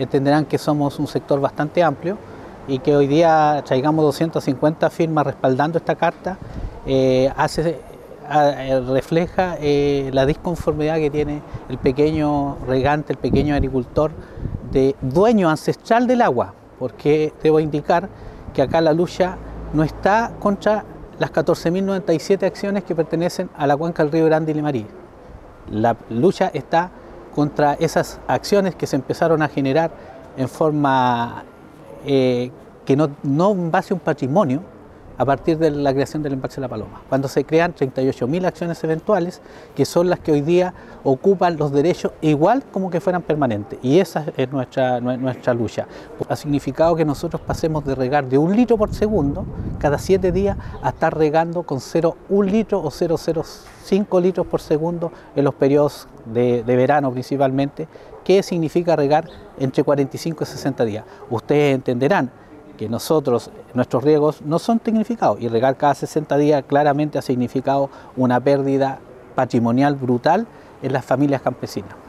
entenderán que somos un sector bastante amplio y que hoy día traigamos 250 firmas respaldando esta carta refleja la disconformidad que tiene el pequeño regante, el pequeño agricultor, de dueño ancestral del agua, porque debo indicar que acá la lucha no está contra las 14.097 acciones que pertenecen a la cuenca del río Grande y Limarí. La lucha está contra esas acciones que se empezaron a generar en forma que no en base a un patrimonio a partir de la creación del embalse de La Paloma, cuando se crean 38.000 acciones eventuales, que son las que hoy día ocupan los derechos igual como que fueran permanentes, y esa es nuestra lucha. Ha significado que nosotros pasemos de regar de 1 litro por segundo cada 7 días a estar regando con 0,1 litro o 0,05 litros por segundo en los periodos de verano principalmente, que significa regar entre 45 y 60 días. Ustedes entenderán que nuestros riegos no son tecnificados, y regar cada 60 días claramente ha significado una pérdida patrimonial brutal en las familias campesinas.